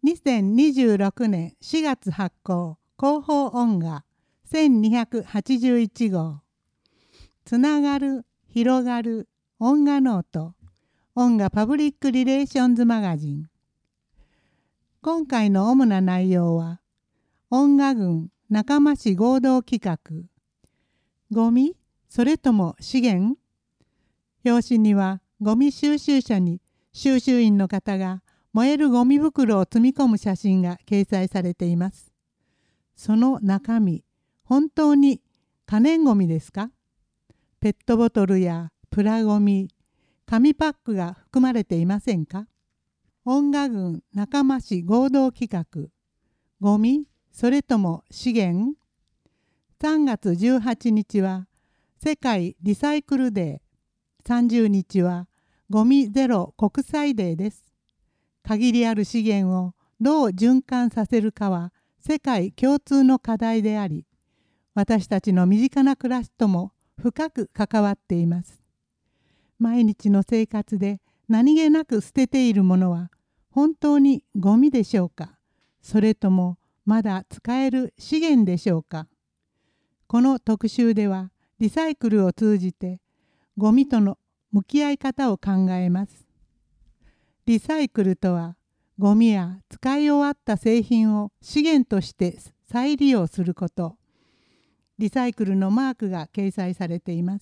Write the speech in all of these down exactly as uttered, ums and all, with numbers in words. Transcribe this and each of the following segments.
にせんにじゅうろくねんしがつ発行広報音画せんにひゃくはちじゅういち号つながる広がる音画ノート音画パブリックリレーションズマガジン。今回の主な内容は音画群仲間市合同企画ゴミそれとも資源。表紙にはゴミ収集車に収集員の方が燃えるゴミ袋を積み込む写真が掲載されています。その中身、本当に可燃ゴミですか？ペットボトルやプラゴミ、紙パックが含まれていませんか？音画群仲間市合同企画ゴミそれとも資源。さんがつじゅうはちにちは世界リサイクルデー、さんじゅうにちはゴミゼロ国際デーです。限りある資源をどう循環させるかは世界共通の課題であり、私たちの身近な暮らしとも深く関わっています。毎日の生活で何気なく捨てているものは本当にゴミでしょうか？それともまだ使える資源でしょうか？この特集ではリサイクルを通じてゴミとの向き合い方を考えます。リサイクルとはゴミや使い終わった製品を資源として再利用すること。リサイクルのマークが掲載されています。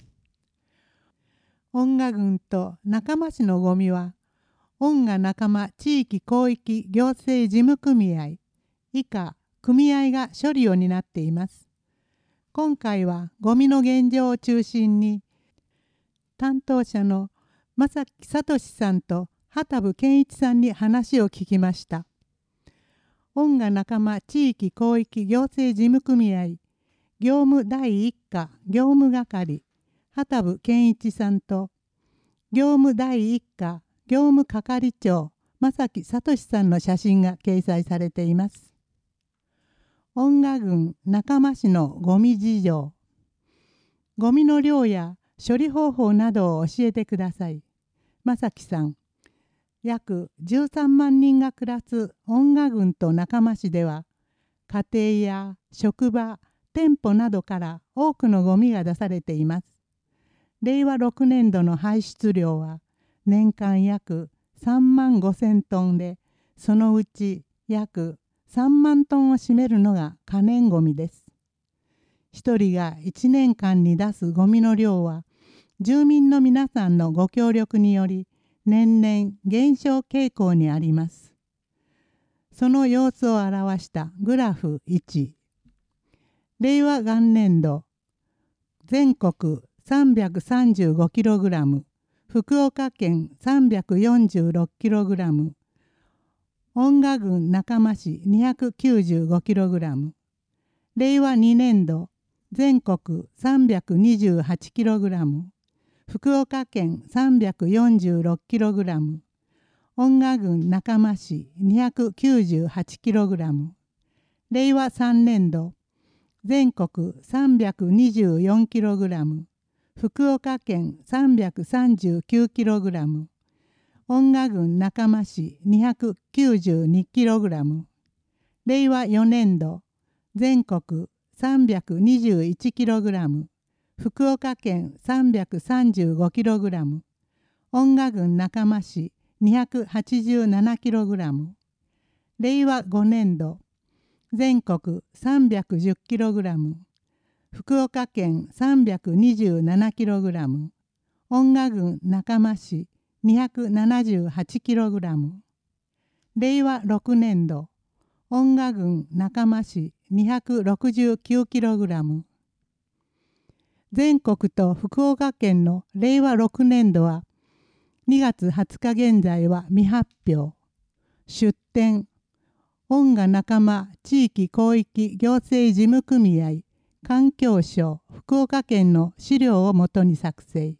音画群と仲間市のゴミは音画仲間地域広域行政事務組合以下組合が処理を担っています。今回はゴミの現状を中心に担当者の正木聡さんと畑部健一さんに話を聞きました。音画仲間地域広域行政事務組合業務第一課業務係畑部健一さんと業務第一課業務係長正木聡さんの写真が掲載されています。音画群仲間市のゴミ事情。ゴミの量や処理方法などを教えてください。正木さん。約じゅうさんまんにんが暮らす音画群と仲間市では、家庭や職場、店舗などから多くのゴミが出されています。れいわろくねんどの排出量は年間約さんまんごせんトンで、そのうち約さんまんトンを占めるのが可燃ゴミです。ひとりがいちねんかんに出すゴミの量は、住民の皆さんのご協力により年々減少傾向にあります。その様子を表したグラフいち。れいわ元年度、全国 さんびゃくさんじゅうごキログラム、福岡県 さんびゃくよんじゅうろくキログラム、音画群仲間市 にひゃくきゅうじゅうごキログラム、れいわにねんど、全国 さんびゃくにじゅうはちキログラム、福岡県 さんびゃくよんじゅうろくキログラム、音画群仲間市 にひゃくきゅうじゅうはちキログラム、れいわさんねんど、全国 さんびゃくにじゅうよんキログラム、福岡県 さんびゃくさんじゅうきゅうキログラム、音画群仲間市 にひゃくきゅうじゅうにキログラム、れいわよねんど、全国 さんびゃくにじゅういちキログラム、福岡県 さんびゃくさんじゅうごキログラム、音画群仲間市 にひゃくはちじゅうななキログラム、れいわごねんど、全国 さんびゃくじゅうキログラム、福岡県 さんびゃくにじゅうななキログラム、音画群仲間市 にひゃくななじゅうはちキログラム、れいわろくねんど、音画群仲間市 にひゃくろくじゅうきゅうキログラム。全国と福岡県のれいわろくねんどはにがつはつか現在は未発表。出典音画仲間地域広域行政事務組合環境省福岡県の資料をもとに作成。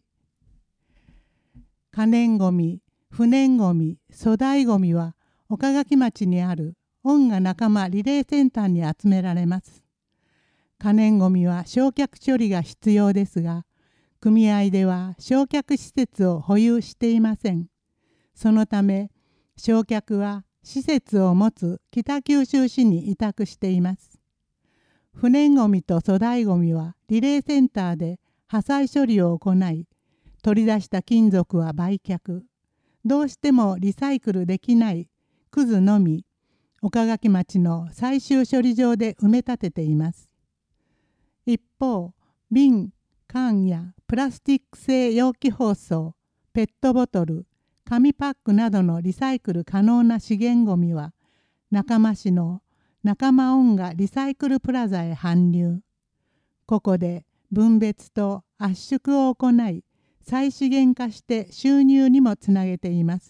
可燃ごみ、不燃ごみ、粗大ごみは岡垣町にある音画仲間リレーセンターに集められます。可燃ごみは焼却処理が必要ですが、組合では焼却施設を保有していません。そのため、焼却は施設を持つ北九州市に委託しています。不燃ごみと粗大ごみはリレーセンターで破砕処理を行い、取り出した金属は売却。どうしてもリサイクルできないくずのみ、岡垣町の最終処理場で埋め立てています。一方、瓶、缶やプラスチック製容器包装、ペットボトル、紙パックなどのリサイクル可能な資源ごみは、中間市の中間運河リサイクルプラザへ搬入。ここで分別と圧縮を行い、再資源化して収入にもつなげています。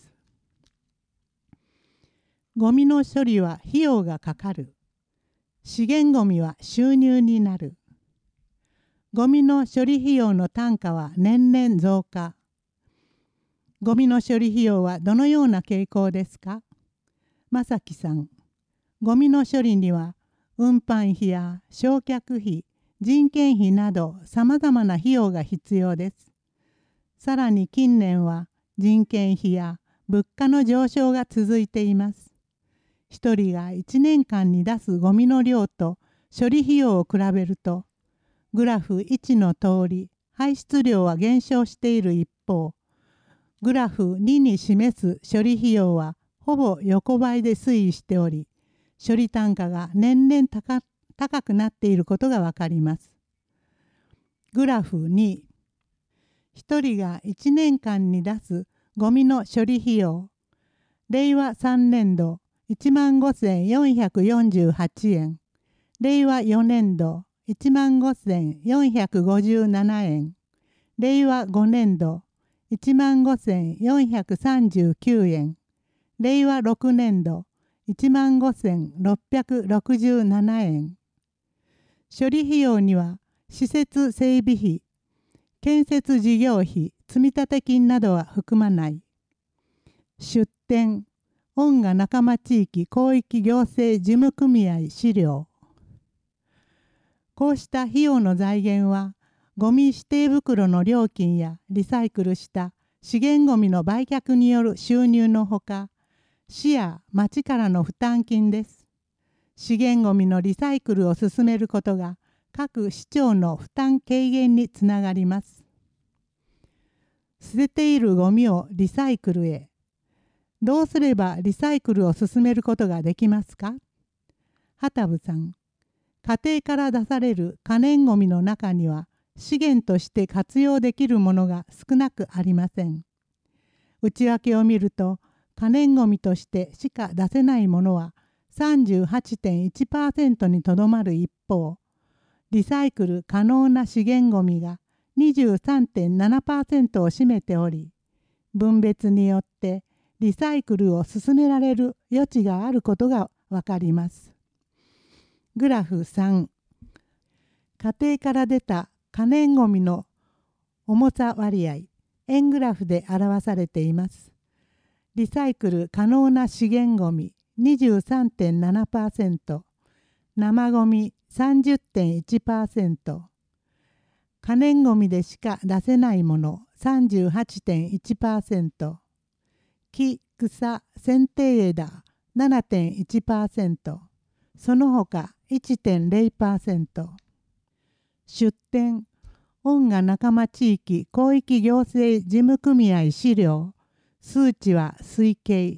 ゴミの処理は費用がかかる。資源ゴミは収入になる。ゴミの処理費用の単価は年々増加。ゴミの処理費用はどのような傾向ですか？正樹さん、ゴミの処理には運搬費や焼却費、人件費などさまざまな費用が必要です。さらに近年は人件費や物価の上昇が続いています。一人がいちねんかんに出すゴミの量と処理費用を比べると、グラフいちの通り排出量は減少している一方、グラフにに示す処理費用はほぼ横ばいで推移しており、処理単価が年々 高, 高くなっていることがわかります。グラフに、一人がいちねんかんに出すゴミの処理費用、れいわさんねんどいちまんごせんよんひゃくよんじゅうはちえん、れいわよねんどいちまんごせんよんひゃくごじゅうななえん、れいわごねんどいちまんごせんよんひゃくさんじゅうきゅうえん、れいわろくねんどいちまんごせんろっぴゃくろくじゅうななえん。処理費用には施設整備費、建設事業費、積立金などは含まない。出典、恩賀仲間地域広域行政事務組合資料。こうした費用の財源は、ゴミ指定袋の料金やリサイクルした資源ゴミの売却による収入のほか、市や町からの負担金です。資源ゴミのリサイクルを進めることが各市町の負担軽減につながります。捨てているゴミをリサイクルへ。どうすればリサイクルを進めることができますか？畑部さん、家庭から出される可燃ゴミの中には資源として活用できるものが少なくありません。内訳を見ると、可燃ゴミとしてしか出せないものは さんじゅうはちてんいちパーセント にとどまる一方、リサイクル可能な資源ゴミが にじゅうさんてんななパーセント を占めており、分別によってリサイクルを進められる余地があることがわかります。グラフさん、家庭から出た可燃ゴミの重さ割合、円グラフで表されています。リサイクル可能な資源ゴミ にじゅうさんてんななパーセント、生ゴミ さんじゅってんいちパーセント、可燃ゴミでしか出せないもの さんじゅうはちてんいちパーセント、木、草、剪定枝 ななてんいちパーセント、その他 いちてんれいパーセント。出典、恩賀仲間地域広域行政事務組合資料、数値は推計。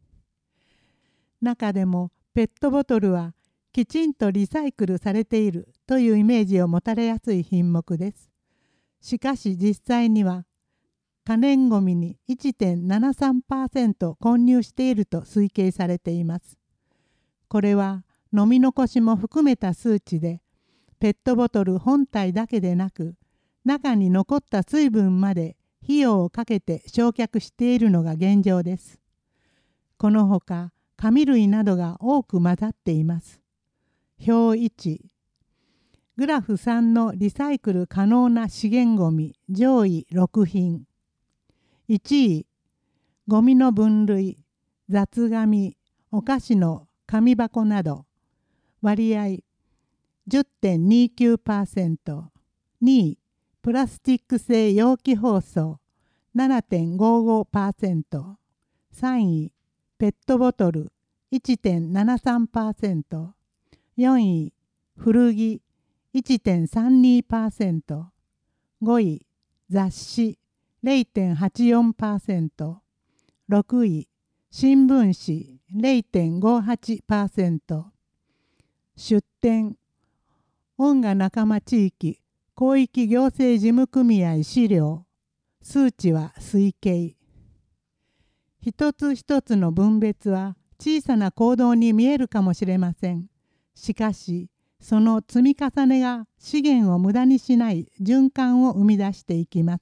中でもペットボトルはきちんとリサイクルされているというイメージを持たれやすい品目です。しかし実際には可燃ごみに いちてんななさんパーセント 混入していると推計されています。これは飲み残しも含めた数値で、ペットボトル本体だけでなく、中に残った水分まで費用をかけて焼却しているのが現状です。このほか、紙類などが多く混ざっています。表いち、グラフさんのリサイクル可能な資源ごみ上位ろくひん。いちい、ゴミの分類、雑紙、お菓子の紙箱など、割合 じゅってんにきゅうパーセント。にい、プラスチック製容器包装 ななてんごごパーセント。さんい、ペットボトルいってんななさんパーセント、よんい古着 いってんさんにパーセント、ごい雑誌 れいてんはちよんパーセント、ろくい新聞紙 れいてんごはちパーセント、出典音楽仲間地域広域行政事務組合資料、数値は推計。一つ一つの分別は小さな行動に見えるかもしれません。しかし、その積み重ねが資源を無駄にしない循環を生み出していきます。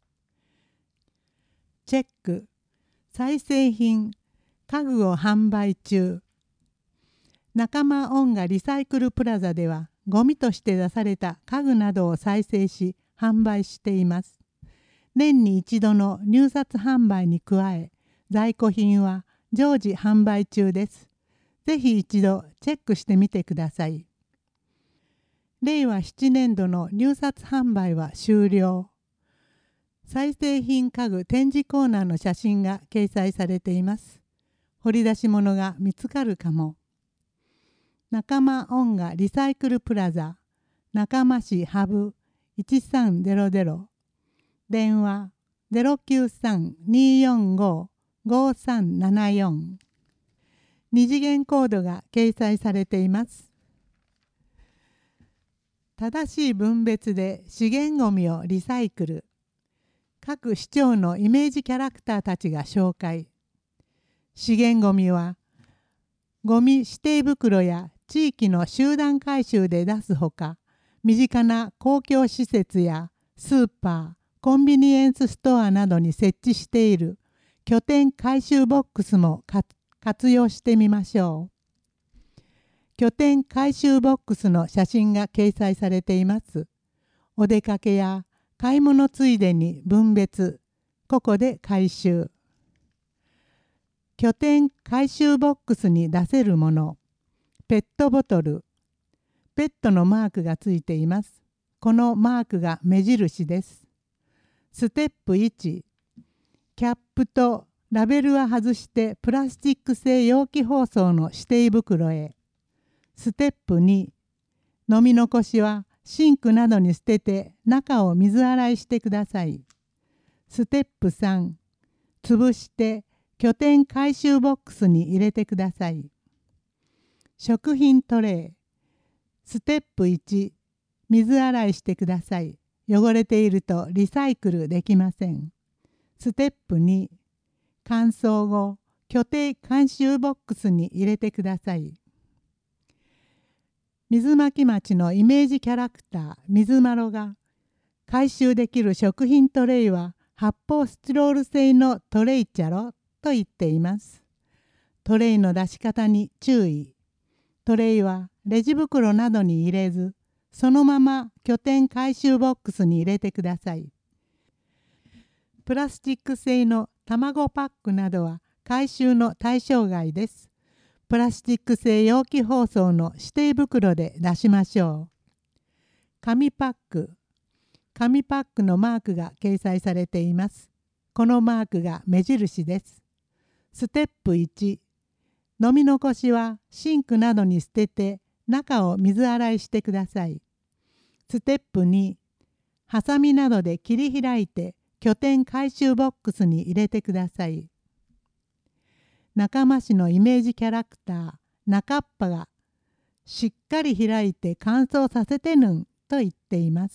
チェック、再生品、家具を販売中。仲間音楽リサイクルプラザでは、ゴミとして出された家具などを再生し、販売しています。年に一度の入札販売に加え、在庫品は常時販売中です。ぜひ一度チェックしてみてください。れいわななねんどの入札販売は終了。再生品家具展示コーナーの写真が掲載されています。掘り出し物が見つかるかも。仲間音楽リサイクルプラザ、仲間市ハブいちさんゼロゼロ、電話 ゼロきゅうさん にーよんご ごさんななよん、二次元コードが掲載されています。正しい分別で資源ごみをリサイクル。各市町のイメージキャラクターたちが紹介。資源ごみは、ごみ指定袋や地域の集団回収で出すほか、身近な公共施設やスーパー、コンビニエンスストアなどに設置している拠点回収ボックスも活用してみましょう。拠点回収ボックスの写真が掲載されています。お出かけや買い物ついでに分別、個々で回収。拠点回収ボックスに出せるもの。ペットボトル。ペットのマークがついています。このマークが目印です。ステップいち、キャップとラベルは外してプラスチック製容器包装の指定袋へ。ステップに、飲み残しはシンクなどに捨てて中を水洗いしてください。ステップさん、潰して拠点回収ボックスに入れてください。食品トレイ。ステップいち、水洗いしてください。汚れているとリサイクルできません。ステップに、乾燥後、拠点回収ボックスに入れてください。水巻町のイメージキャラクター、水まろが、回収できる食品トレイは発泡スチロール製のトレイチャロと言っています。トレイの出し方に注意。トレイはレジ袋などに入れず、そのまま拠点回収ボックスに入れてください。プラスチック製の卵パックなどは回収の対象外です。プラスチック製容器包装の指定袋で出しましょう。紙パック。紙パックのマークが掲載されています。このマークが目印です。ステップいち、飲み残しはシンクなどに捨てて中を水洗いしてください。ステップに、ハサミなどで切り開いて拠点回収ボックスに入れてください。仲間市のイメージキャラクター、中っぱが、しっかり開いて乾燥させてぬんと言っています。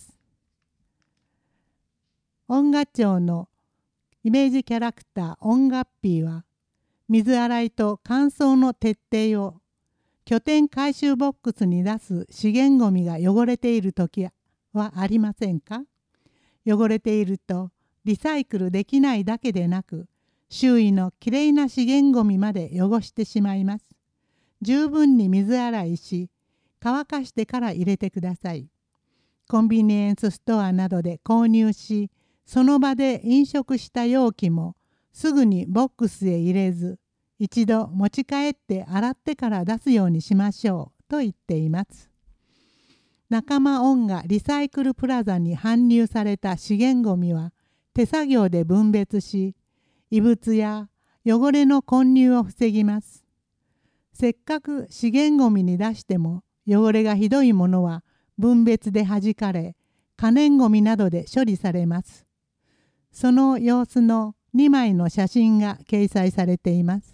音楽町のイメージキャラクター、音楽ピーは、水洗いと乾燥の徹底を、拠点回収ボックスに出す資源ごみが汚れているときはありませんか？汚れているとリサイクルできないだけでなく、周囲のきれいな資源ごみまで汚してしまいます。十分に水洗いし、乾かしてから入れてください。コンビニエンスストアなどで購入し、その場で飲食した容器もすぐにボックスへ入れず、一度持ち帰って洗ってから出すようにしましょうと言っています。仲間音楽リサイクルプラザに搬入された資源ごみは手作業で分別し、異物や汚れの混入を防ぎます。 せっかく資源ごみに出しても汚れがひどいものは分別で弾かれ、可燃ごみなどで処理されます。その様子のにまいの写真が掲載されています。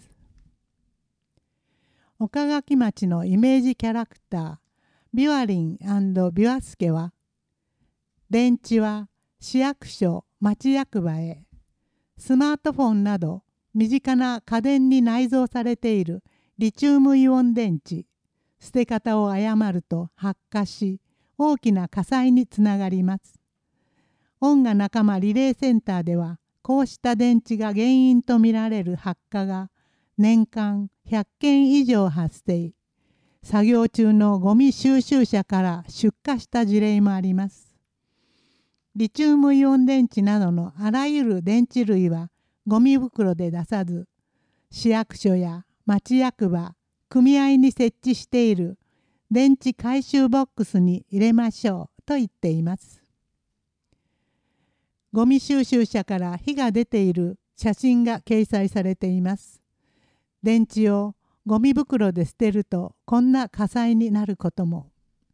岡垣町のイメージキャラクター、ビワリン&ビワスケは、電池は市役所、町役場へ、スマートフォンなど身近な家電に内蔵されているリチウムイオン電池、捨て方を誤ると発火し、大きな火災につながります。恩賀仲間リレーセンターでは、こうした電池が原因とみられる発火が年間ひゃっけん以上発生。作業中のゴミ収集車から出火した事例もあります。リチウムイオン電池などのあらゆる電池類はゴミ袋で出さず、市役所や町役場、組合に設置している電池回収ボックスに入れましょうと言っています。ゴミ収集車から火が出ている写真が掲載されています。電池をゴミ袋で捨てるとこんな火災になることも。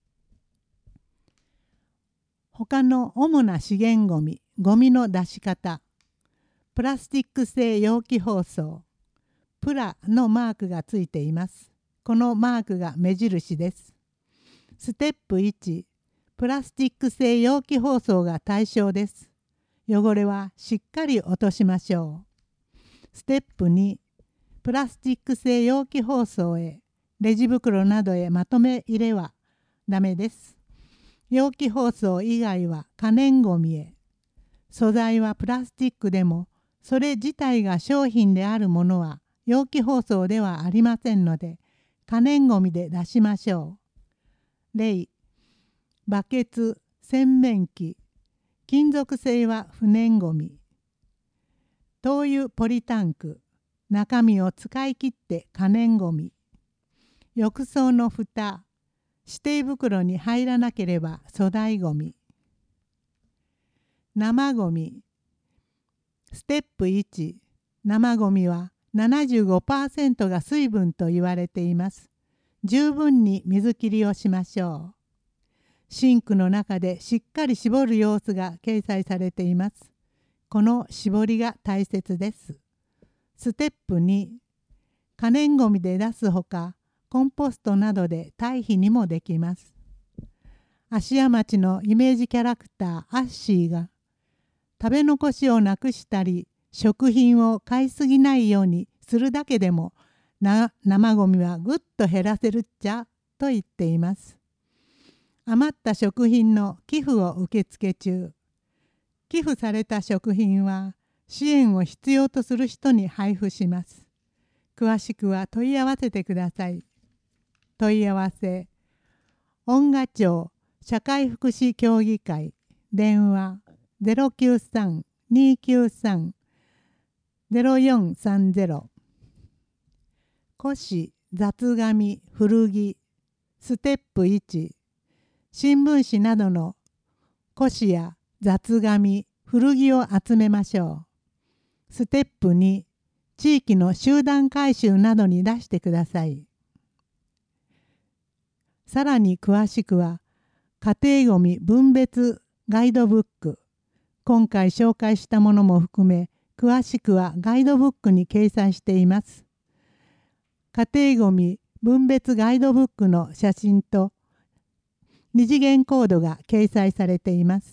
他の主な資源ゴミ、ゴミの出し方。プラスチック製容器包装。プラのマークがついています。このマークが目印です。ステップいち、プラスチック製容器包装が対象です。汚れはしっかり落としましょう。ステップに、プラスチック製容器包装へ、レジ袋などへまとめ入れはダメです。容器包装以外は可燃ごみへ。素材はプラスチックでも、それ自体が商品であるものは容器包装ではありませんので、可燃ごみで出しましょう。例、バケツ、洗面器、金属製は不燃ごみ。灯油ポリタンク、中身を使い切って可燃ごみ。浴槽の蓋、指定袋に入らなければ粗大ごみ。生ごみ。ステップいち、生ごみは ななじゅうごパーセント が水分と言われています。十分に水切りをしましょう。シンクの中でしっかり絞る様子が掲載されています。この絞りが大切です。ステップに、可燃ごみで出すほか、コンポストなどで堆肥にもできます。芦屋町のイメージキャラクターアッシーが、食べ残しをなくしたり、食品を買いすぎないようにするだけでも、な生ごみはぐっと減らせるっちゃと言っています。余った食品の寄付を受付中。寄付された食品は支援を必要とする人に配布します。詳しくは問い合わせてください。問い合わせ、恩賀町社会福祉協議会、電話 ゼロきゅうさん にきゅうさん ゼロよんさんゼロ。古紙、雑紙、古着。ステップいち、新聞紙などの古紙や雑紙、古着を集めましょう。ステップに、地域の集団回収などに出してください。さらに詳しくは、家庭ごみ分別ガイドブック、今回紹介したものも含め、詳しくはガイドブックに掲載しています。家庭ごみ分別ガイドブックの写真と二次元コードが掲載されています。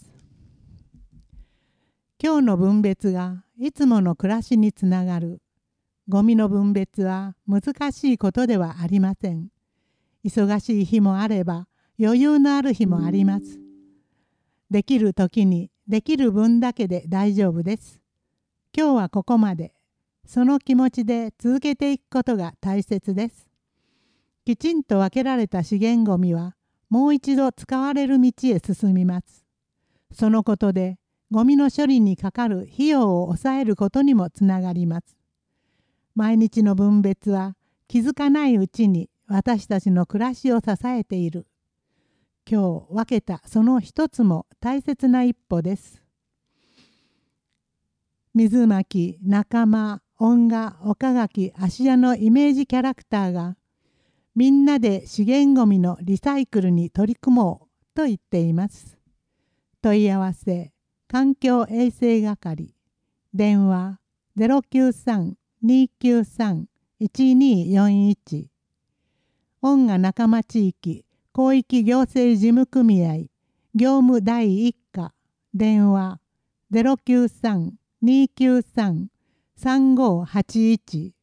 今日の分別がいつもの暮らしにつながる。ゴミの分別は難しいことではありません。忙しい日もあれば余裕のある日もあります。できる時にできる分だけで大丈夫です。今日はここまで。その気持ちで続けていくことが大切です。きちんと分けられた資源ごみはもう一度使われる道へ進みます。そのことでゴミの処理にかかる費用を抑えることにもつながります。毎日の分別は気づかないうちに私たちの暮らしを支えている。今日分けたその一つも大切な一歩です。水巻、仲間、恩賀、岡垣、芦屋のイメージキャラクターがみんなで資源ごみのリサイクルに取り組もうと言っています。問い合わせ環境衛生係電話 ゼロきゅうさん にーきゅうさん いちにーよんいち 恩賀仲間地域広域行政事務組合業務第一課電話 ゼロきゅうさん にーきゅうさん さんごーはちいち